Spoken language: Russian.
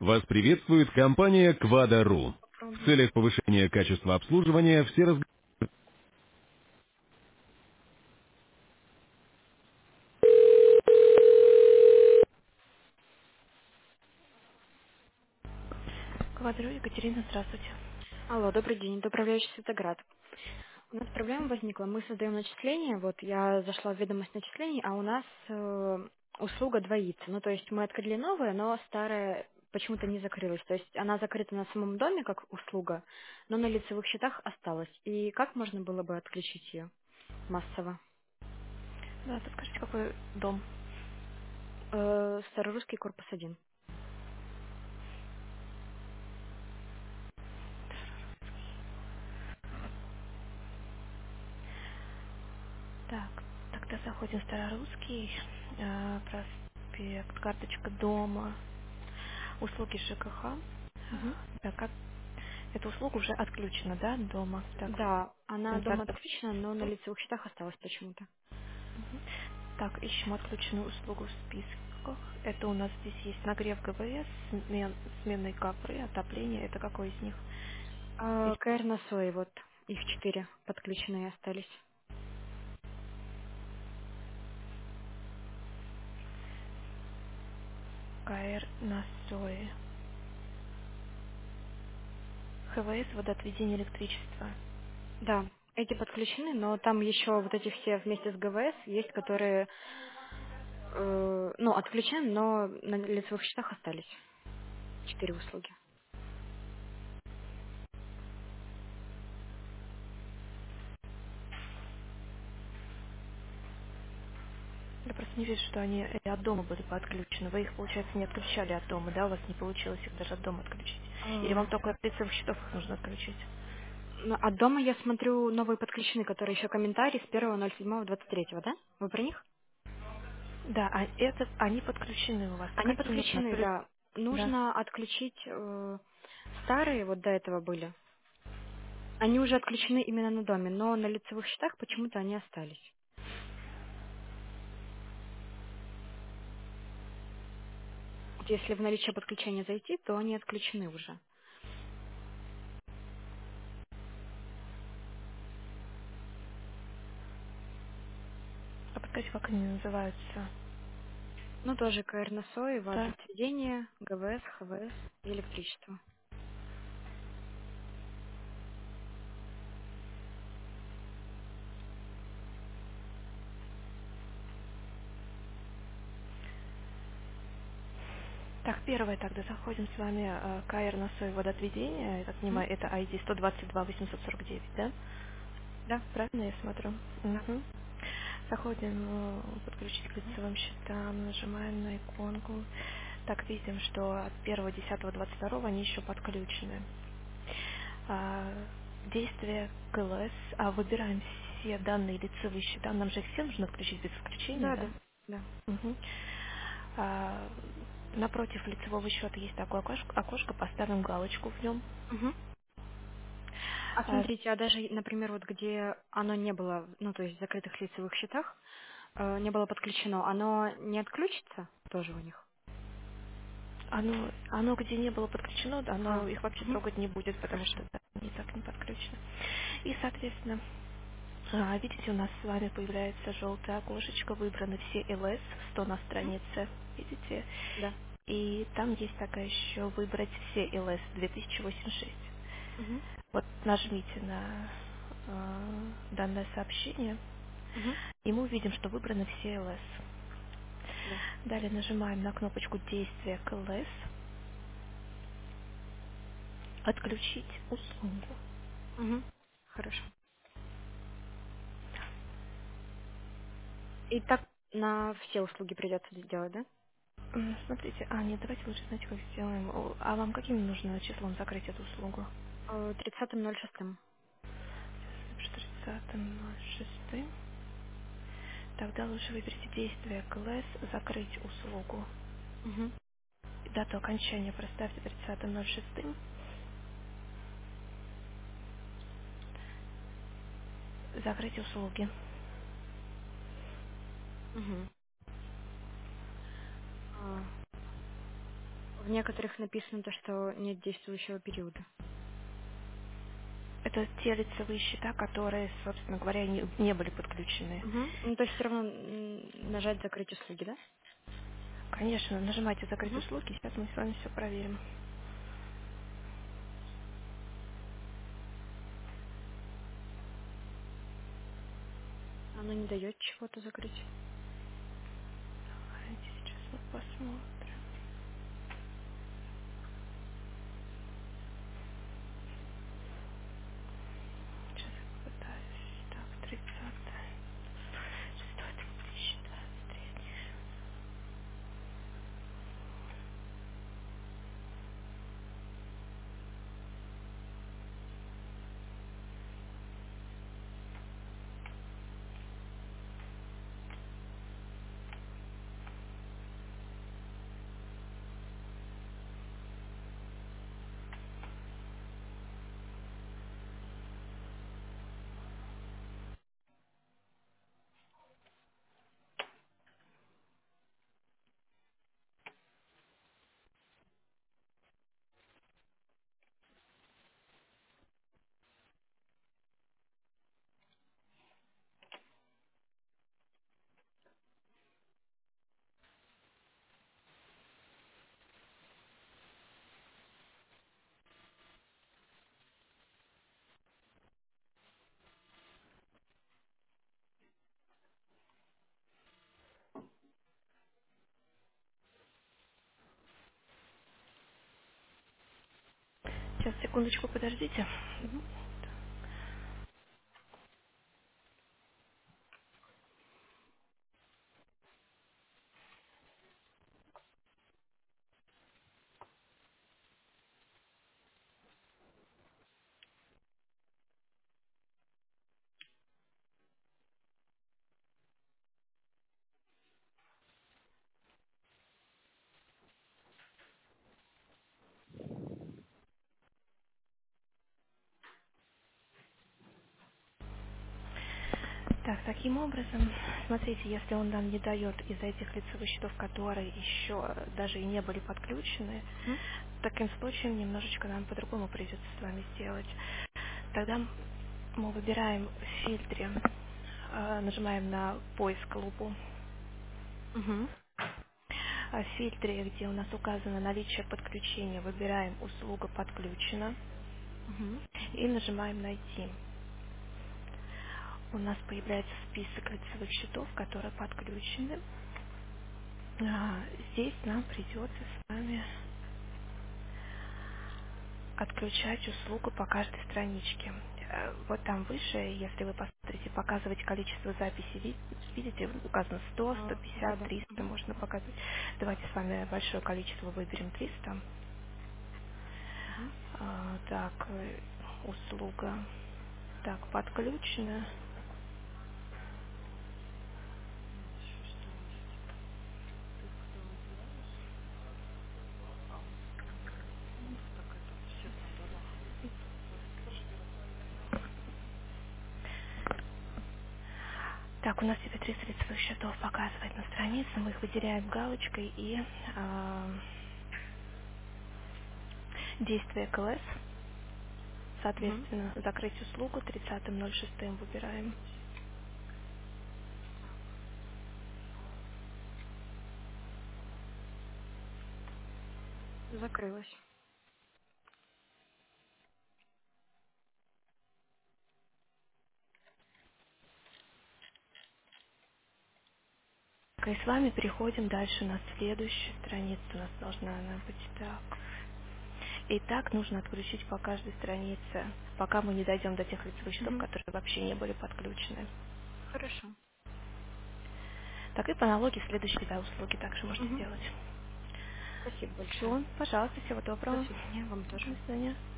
Вас приветствует компания Quada.ru. В Попробуем. целях повышения качества обслуживания все разговоры... Квадру, Екатерина, здравствуйте. Алло, добрый день, это управляющий Светоград. У нас проблема возникла, мы создаем начисление, вот я зашла в ведомость начислений, а у нас услуга двоится. Ну, то есть мы открыли новое, но старое почему-то не закрылось. То есть она закрыта на самом доме как услуга, но на лицевых счетах осталась. И как можно было бы отключить ее массово? Да, подскажите, какой дом? Старорусский корпус 1. Так, тогда заходим в Старорусский, проспект, карточка дома, услуги ЖКХ. Мгм. Так, как эта услуга уже отключена, да, дома? Так, Да, она дома инвентарь. отключена, но на лицевых счетах осталась почему-то. Так, ищем отключенную услугу в списках. Это у нас здесь есть нагрев ГВС, сменные капры, отопление. Это какой из них? Или КР на СОИ, вот их 4 подключенные остались. КР на СОИ. ХВС, водоотведение электричества. Да, эти подключены, но там еще вот эти все вместе с ГВС есть, которые, ну, отключены, но на лицевых счетах остались 4 услуги. Я просто не вижу, что они и от дома были подключены. Вы их, получается, не отключали от дома, да? У вас не получилось их даже от дома отключить. Или А, вам только от лицевых счетов их нужно отключить? от дома я смотрю новые подключены, которые еще комментарии с 1.07.23, да? Вы про них? Да, а это, они подключены у вас. А Они какие нужно? подключены, да. Да. Нужно отключить старые, вот до этого были. Они уже отключены именно на доме, но на лицевых счетах почему-то они остались. Вот если в наличие подключения зайти, то они отключены уже. А подскажите, как они называются? Ну, тоже КРНСО, и Да. водоотведение, ГВС, ХВС и электричество. Так, первое тогда заходим с вами КР на свое водоотведение. Я так Мгм. понимаю, это ID 122 849, да? Да, Правильно я смотрю? да. Угу. Заходим подключить к лицевым счетам, нажимаем на иконку. Так, видим, что от 1.10.22 они еще подключены. А, Действие КЛС. Выбираем все данные лицевые счета. Нам же их все нужно включить без исключения, Да, да? да, да. Мгм. А, Напротив лицевого счета есть такое окошко, поставим галочку в нем. Мгм. А А, смотрите, а даже, например, вот где оно не было, ну, то есть в закрытых лицевых счетах, не было подключено, оно не отключится тоже у них? оно где не было подключено, да, оно их вообще Мгм. трогать не будет, потому Хорошо. что да, они так не подключены. И, соответственно, видите, у нас с вами появляется желтое окошечко, выбраны все ЛС, 100 на Мгм. странице, видите? Да. И там есть такая еще выбрать все ЛС 2086. Мгм. Вот нажмите на данное сообщение, Мгм. и мы увидим, что выбраны все ЛС. Да. Далее нажимаем на кнопочку действия к ЛС, отключить услугу. Мгм. Хорошо. И так на все услуги придется сделать, да? Смотрите, нет, давайте лучше, знаете, как сделаем. А вам каким нужно числом закрыть эту услугу? 30.06. Что 30.06. Тогда лучше выберите действие КЛС, закрыть услугу. Мгм. Дату окончания проставьте 30.06. Закрыть услуги. Мгм. В некоторых написано то, что нет действующего периода. Это те лицевые счета, которые, собственно говоря, не были подключены. Ну, то есть все равно нажать «Закрыть услуги», да? Конечно, нажимайте «Закрыть Мгм. услуги», сейчас мы с вами все проверим. Оно не дает чего-то закрыть. Давайте сейчас мы посмотрим. Сейчас я попытаюсь. Так, 30-е, 6-е, 2023. Сейчас, секундочку, подождите. Так, таким образом, смотрите, если он нам не дает из этих лицевых счетов, которые еще даже и не были подключены, Мгм. таким случаем немножечко нам по-другому придется с вами сделать. Тогда мы выбираем в фильтре, нажимаем на поиск лупу. Мгм. В фильтре, где у нас указано наличие подключения, выбираем «Услуга подключена» Мгм. и нажимаем «Найти». У нас появляется список лицевых счетов, которые подключены. Здесь нам придется с вами отключать услугу по каждой страничке. Вот там выше, если вы посмотрите, показывать количество записей, видите, указано 100, Да, 150, да. 300, Мгм. можно показывать. Давайте с вами большое количество выберем 300. Мгм. Так, услуга. Так, подключена. Что есть? Ты кто делаешь? Так это все там дорога. Так, у нас теперь 300 лицевых счетов показывает на странице. Мы их выделяем галочкой и действие КЛС. Мгм. Соответственно, закрыть услугу 30.06 выбираем. Закрылась. И с вами переходим дальше на следующую страницу. У нас должна она быть так. И так нужно отключить по каждой странице, пока мы не дойдем до тех лицевых счетов, Мгм. которые вообще не были подключены. Хорошо. Так и по аналогии следующие услуги также можете Мгм. сделать. Спасибо большое. Все, пожалуйста, всего До доброго. свидания. Вам До тоже. свидания.